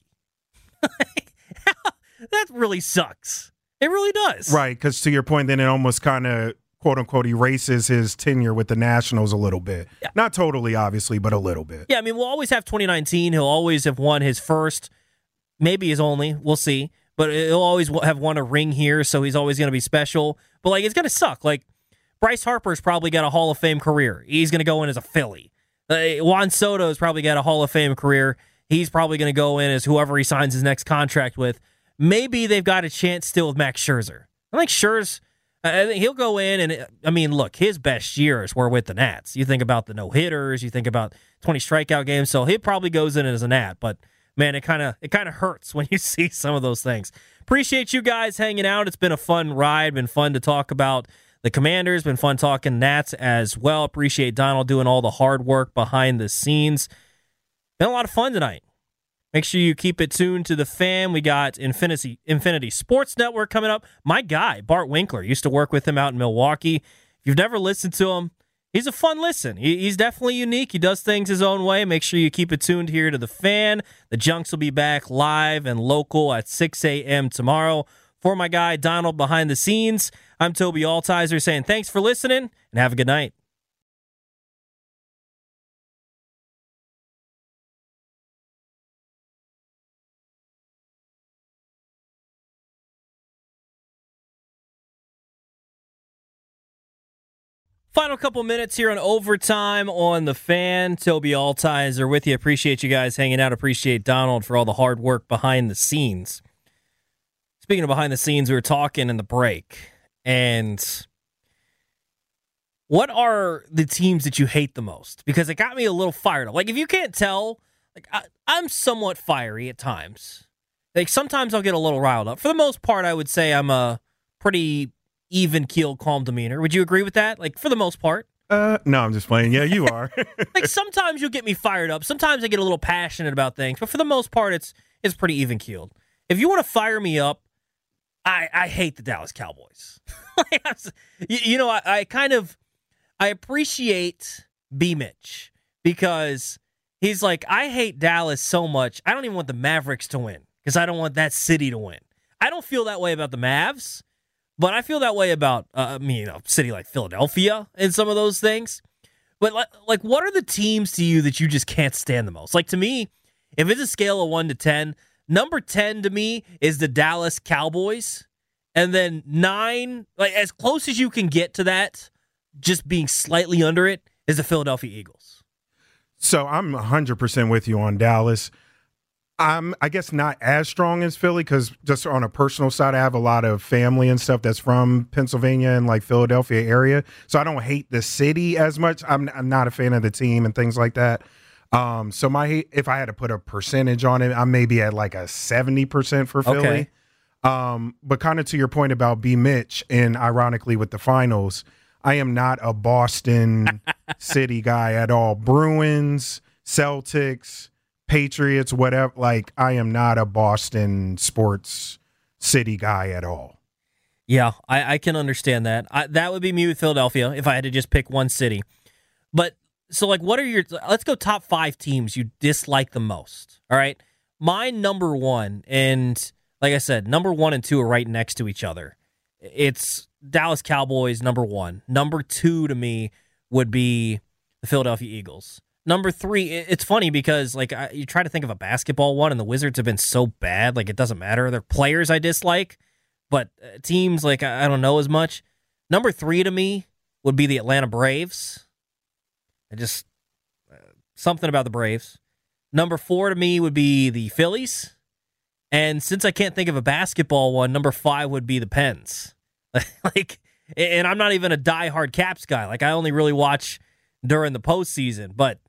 That really sucks. It really does. Right, because to your point, then it almost kind of, quote-unquote, erases his tenure with the Nationals a little bit. Yeah. Not totally, obviously, but a little bit. Yeah, I mean, we'll always have twenty nineteen. He'll always have won his first, maybe his only. We'll see. But he'll always have won a ring here, so he's always going to be special. But, like, it's going to suck. Like, Bryce Harper's probably got a Hall of Fame career. He's going to go in as a Philly. Uh, Juan Soto's probably got a Hall of Fame career. He's probably going to go in as whoever he signs his next contract with. Maybe they've got a chance still with Max Scherzer. I think Scherzer, I think he'll go in and, I mean, look, his best years were with the Nats. You think about the no-hitters, you think about twenty strikeout games, so he probably goes in as a Nat, but man, it kind of it kind of hurts when you see some of those things. Appreciate you guys hanging out. It's been a fun ride, been fun to talk about the Commanders, been fun talking Nats as well. Appreciate Donald doing all the hard work behind the scenes. Been a lot of fun tonight. Make sure you keep it tuned to the Fan. We got Infinity Infinity Sports Network coming up. My guy, Bart Winkler, used to work with him out in Milwaukee. If you've never listened to him, he's a fun listen. He, he's definitely unique. He does things his own way. Make sure you keep it tuned here to the Fan. The Junks will be back live and local at six a.m. tomorrow. For my guy, Donald behind the scenes, I'm Toby Altizer saying thanks for listening and have a good night. Final couple minutes here on Overtime on the Fan. Toby Altizer with you. Appreciate you guys hanging out. Appreciate Donald for all the hard work behind the scenes. Speaking of behind the scenes, we were talking in the break, and what are the teams that you hate the most? Because it got me a little fired up. Like, if you can't tell, like I, I'm somewhat fiery at times. Like, sometimes I'll get a little riled up. For the most part, I would say I'm a pretty even-keeled, calm demeanor. Would you agree with that? Like, for the most part? Uh, no, I'm just playing. Yeah, you are. Like, sometimes you'll get me fired up. Sometimes I get a little passionate about things. But for the most part, it's it's pretty even-keeled. If you want to fire me up, I, I hate the Dallas Cowboys. you, you know, I, I kind of, I appreciate B. Mitch because he's like, I hate Dallas so much, I don't even want the Mavericks to win because I don't want that city to win. I don't feel that way about the Mavs, but I feel that way about, uh, I mean, you know, a city like Philadelphia and some of those things. But like, like, what are the teams to you that you just can't stand the most? Like, to me, if it's a scale of one to ten, number ten to me is the Dallas Cowboys. And then nine, like as close as you can get to that, just being slightly under it, is the Philadelphia Eagles. So I'm one hundred percent with you on Dallas. I'm, I guess, not as strong as Philly because just on a personal side, I have a lot of family and stuff that's from Pennsylvania and like Philadelphia area. So I don't hate the city as much. I'm, I'm not a fan of the team and things like that. Um, so my hate, if I had to put a percentage on it, I'm maybe at like a seventy percent for Philly. Okay. Um, but kind of to your point about B. Mitch, and ironically with the finals, I am not a Boston city guy at all. Bruins, Celtics, Patriots, whatever. Like, I am not a Boston sports city guy at all. Yeah, I, I can understand that. I, that would be me with Philadelphia if I had to just pick one city. But so, like, what are your? Let's go top five teams you dislike the most. All right, my number one, and like I said, number one and two are right next to each other. It's Dallas Cowboys, number one. Number two to me would be the Philadelphia Eagles. Number three, it's funny because like I, you try to think of a basketball one, and the Wizards have been so bad, like it doesn't matter. They're players I dislike, but teams like I, I don't know as much. Number three to me would be the Atlanta Braves. I just uh, something about the Braves. Number four to me would be the Phillies. And since I can't think of a basketball one, number five would be the Pens. Like, and I'm not even a diehard Caps guy. Like, I only really watch during the postseason. But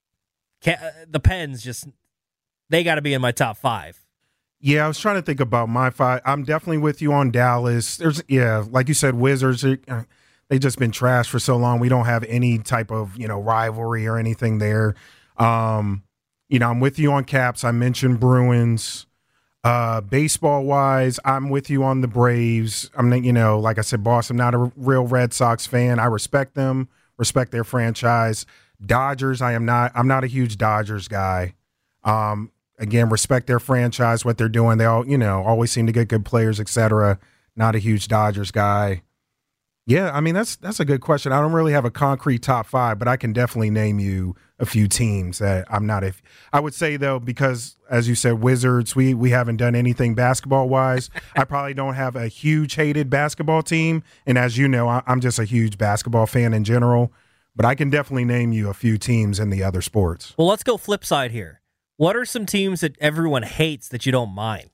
the Pens just, they got to be in my top five. Yeah, I was trying to think about my five. I'm definitely with you on Dallas. There's, yeah, like you said, Wizards, they've just been trashed for so long. We don't have any type of, you know, rivalry or anything there. Um, you know, I'm with you on Caps. I mentioned Bruins. Uh, baseball wise, I'm with you on the Braves. I'm not, you know, like I said, boss, I'm not a real Red Sox fan. I respect them, respect their franchise. Dodgers, I am not, I'm not a huge Dodgers guy. Um, again, respect their franchise, what they're doing. They all, you know, always seem to get good players, et cetera. Not a huge Dodgers guy. Yeah, I mean, that's that's a good question. I don't really have a concrete top five, but I can definitely name you a few teams that I'm not a – I would say, though, because, as you said, Wizards, we we haven't done anything basketball-wise. I probably don't have a huge hated basketball team. And as you know, I, I'm just a huge basketball fan in general. But I can definitely name you a few teams in the other sports. Well, let's go flip side here. What are some teams that everyone hates that you don't mind?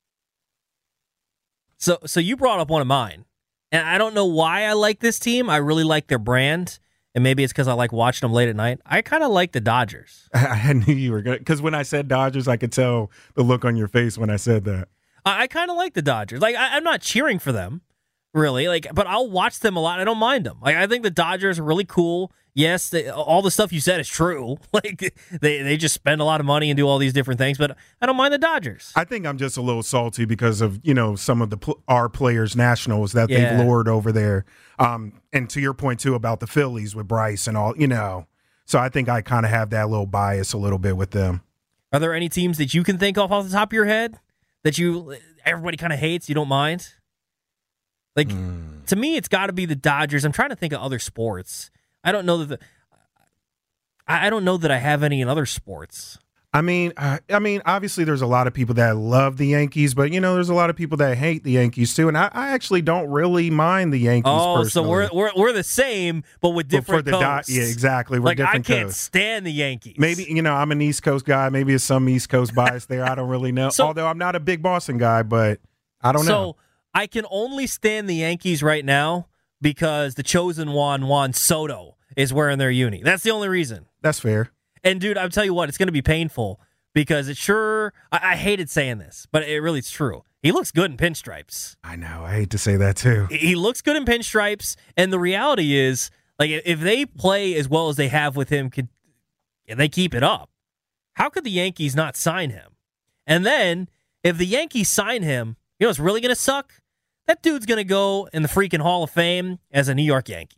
So, so you brought up one of mine. And I don't know why I like this team. I really like their brand. And maybe it's because I like watching them late at night. I kind of like the Dodgers. I knew you were going to. Because when I said Dodgers, I could tell the look on your face when I said that. I, I kind of like the Dodgers. Like, I, I'm not cheering for them, really. Like, but I'll watch them a lot. I don't mind them. Like, I think the Dodgers are really cool. Yes, they, all the stuff you said is true. Like, they, they just spend a lot of money and do all these different things, but I don't mind the Dodgers. I think I'm just a little salty because of, you know, some of the pl- our players' nationals that Yeah. they've lured over there. Um, and to your point, too, about the Phillies with Bryce and all, you know. So I think I kind of have that little bias a little bit with them. Are there any teams that you can think of off the top of your head that you everybody kind of hates, you don't mind? Like, Mm. to me, it's got to be the Dodgers. I'm trying to think of other sports. I don't know that the, I I don't know that I have any in other sports. I mean, uh, I mean, obviously, there's a lot of people that love the Yankees, but you know, there's a lot of people that hate the Yankees too. And I, I actually don't really mind the Yankees. Oh, personally. so we're we're we're the same, but with But different for the Do- coasts. yeah, exactly. We're Like, I different can't coasts. stand the Yankees. Maybe, you know, I'm an East Coast guy. Maybe it's some East Coast bias there. I don't really know. So- Although I'm not a big Boston guy, but I don't so know. I can only stand the Yankees right now because the chosen one, Juan Soto, is wearing their uni. That's the only reason. That's fair. And, dude, I'll tell you what, it's going to be painful because it sure, I, I hated saying this, but it really is true. He looks good in pinstripes. I know. I hate to say that, too. He looks good in pinstripes, and the reality is, like, if they play as well as they have with him, could, and they keep it up, how could the Yankees not sign him? And then, if the Yankees sign him, you know what's really going to suck? That dude's going to go in the freaking Hall of Fame as a New York Yankee.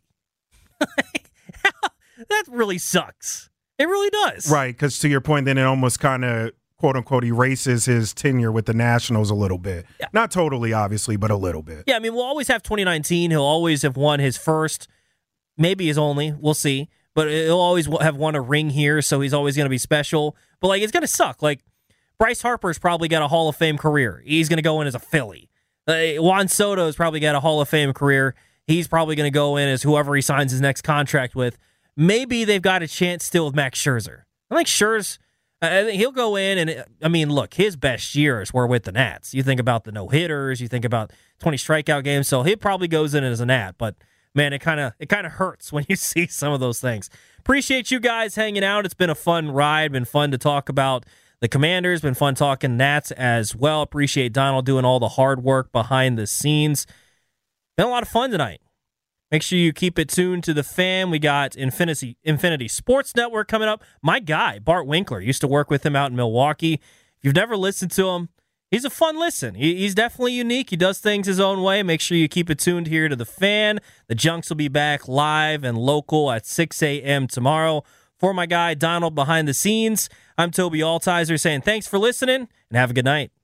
That really sucks. It really does. Right, because to your point, then it almost kind of, quote-unquote, erases his tenure with the Nationals a little bit. Yeah. Not totally, obviously, but a little bit. Yeah, I mean, we'll always have twenty nineteen. He'll always have won his first, maybe his only. We'll see. But he'll always have won a ring here, so he's always going to be special. But, like, it's going to suck. Like, Bryce Harper's probably got a Hall of Fame career. He's going to go in as a Philly. Uh, Juan Soto's probably got a Hall of Fame career. He's probably going to go in as whoever he signs his next contract with. Maybe they've got a chance still with Max Scherzer. I think Scherzer, I think he'll go in and, I mean, look, his best years were with the Nats. You think about the no-hitters, you think about twenty strikeout games, so he probably goes in as a Nat, but man, it kind of it kind of hurts when you see some of those things. Appreciate you guys hanging out. It's been a fun ride, been fun to talk about the Commanders, been fun talking Nats as well. Appreciate Donald doing all the hard work behind the scenes. Been a lot of fun tonight. Make sure you keep it tuned to the Fan. We got Infinity Infinity Sports Network coming up. My guy, Bart Winkler, used to work with him out in Milwaukee. If you've never listened to him, he's a fun listen. He, he's definitely unique. He does things his own way. Make sure you keep it tuned here to the Fan. The Junks will be back live and local at six a.m. tomorrow. For my guy, Donald behind the scenes, I'm Toby Altizer saying thanks for listening and have a good night.